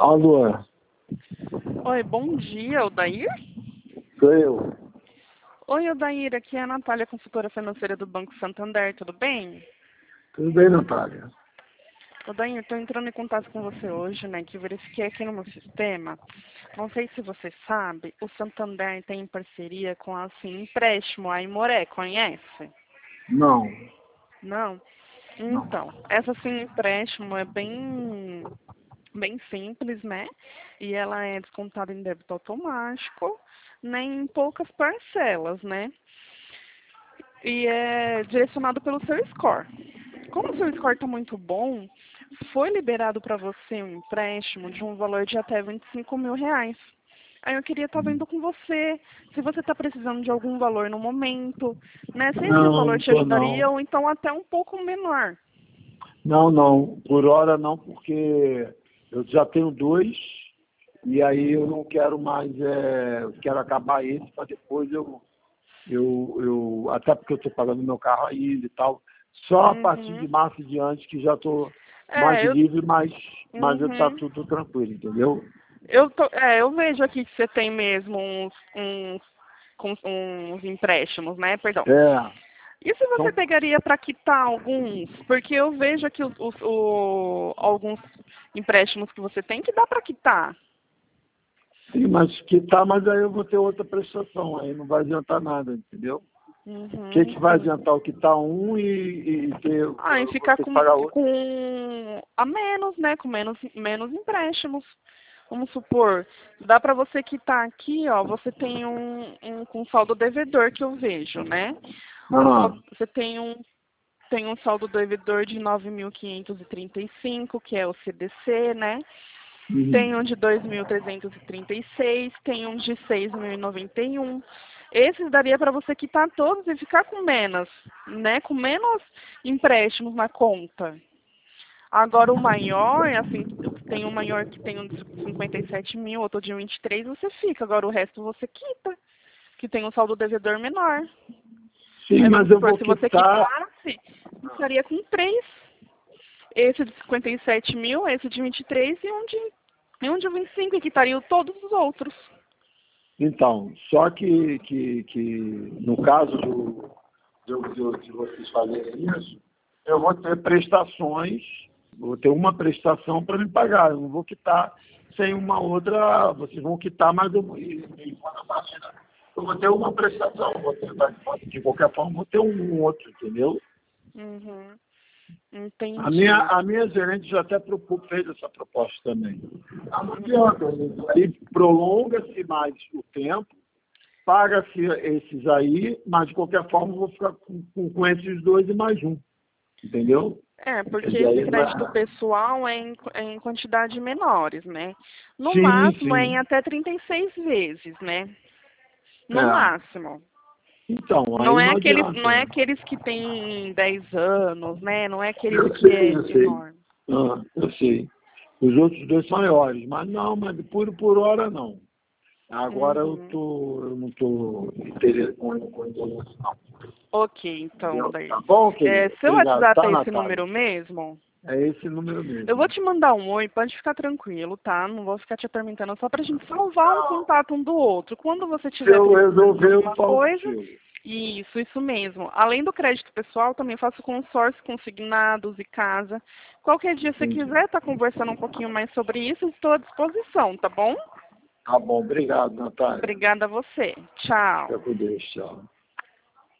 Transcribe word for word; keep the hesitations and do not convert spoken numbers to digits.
Alô? Oi, bom dia, Odair? Sou eu. Oi, Odair, aqui é a Natália, consultora financeira do Banco Santander, tudo bem? Tudo bem, Natália? Odair, estou entrando em contato com você hoje, né, que eu verifiquei aqui no meu sistema. Não sei se você sabe, o Santander tem parceria com a assim, Empréstimo, a Imoré, conhece? Não. Não? Não. Então, essa assim, empréstimo é bem, bem simples, né? E ela é descontada em débito automático, né, em poucas parcelas, né? E é direcionado pelo seu score. Como o seu score está muito bom, foi liberado para você um empréstimo de um valor de até vinte e cinco mil reais. Aí eu queria estar vendo com você, se você está precisando de algum valor no momento, né? Se esse Não, valor não te tô ajudaria, não. ou então até um pouco menor. Não, não. Por hora não, porque eu já tenho dois e aí eu não quero mais, é, eu quero acabar esse para depois eu, eu, eu, até porque eu estou pagando meu carro ainda e tal. Só a partir de Uhum. março e diante que já estou mais É, eu... livre, mas, mas está Uhum. tudo tranquilo, entendeu? Eu, tô, é, eu vejo aqui que você tem mesmo uns, uns, com- uns empréstimos, né? Perdão. É, E se você são, pegaria para quitar alguns? Porque eu vejo aqui os, os- o- alguns empréstimos que você tem que dá para quitar. sim, mas que tá, mas aí eu vou ter outra prestação, aí não vai adiantar nada, entendeu? O que, Uhum, que vai entendi. adiantar o que tá um e, e ter, eu Ah, e vou ficar ter que com, pagar outro? com a menos, né? Com menos, menos empréstimos. Vamos supor, dá para você quitar aqui, ó, você tem um, um com saldo devedor que eu vejo, né? Um Ah, saldo, você tem um, tem um saldo devedor de nove mil quinhentos e trinta e cinco, que é o C D C, né? Tem uhum. um de dois mil trezentos e trinta e seis, tem um de seis mil e noventa e um. Esses daria para você quitar todos e ficar com menos, né? Com menos empréstimos na conta. Agora o maior, assim, tem um maior que tem um de cinquenta e sete mil, outro de vinte e três, você fica. Agora o resto você quita, que tem um saldo devedor menor. Sim, Aí mas vamos eu supor, vou se você quitar. quitasse, ficaria com três. Esse de cinquenta e sete mil, esse de vinte e três e um de, e um de vinte e cinco, e quitariam todos os outros. Então, só que, que, que no caso do, do, do- de vocês fazerem isso, eu vou ter prestações, vou ter uma prestação para me pagar, eu não vou quitar sem uma outra, vocês vão quitar, mas eu, e, e, eu vou ter uma prestação, vou ter, de qualquer forma, vou ter um outro, entendeu? Uhum. A minha, Entendi. a minha gerente já até propo- fez essa proposta também. Ah, não adianta, aí prolonga-se mais o tempo, paga-se esses aí, mas de qualquer forma eu vou ficar com, com, com esses dois e mais um, entendeu? É, Quer porque dizer, esse aí crédito vai... pessoal é em, é em quantidade menores, né? No Sim, máximo é em sim. até trinta e seis vezes, né? No É. máximo. Então, aí Não é não aqueles, adianta. não é aqueles que têm dez anos, né? Não é aqueles Eu que sei, é eu sei. enorme. Ah, eu sei. Os outros dois são maiores, mas não, mas por, por hora não. Agora eu, Uhum. tô, eu não estou interessado com com isso, não. Ok, então, Entendeu? daí. Tá bom, É, querida? seu Obrigado, WhatsApp tá, é esse Natália? número mesmo? É esse número Eu vou mesmo. te mandar um oi, pode ficar tranquilo, tá? Não vou ficar te atormentando, só pra gente salvar um contato um do outro. Quando você Se estiver eu precisando de resolver, eu alguma falo coisa, contigo. isso, isso mesmo. Além do crédito pessoal, também faço consórcio, consignados e casa. Qualquer dia, se você Entendi. quiser estar conversando um pouquinho mais sobre isso, estou à disposição, tá bom? Tá bom, obrigado, Natália. Obrigada a você. Tchau. Fica com Deus, tchau.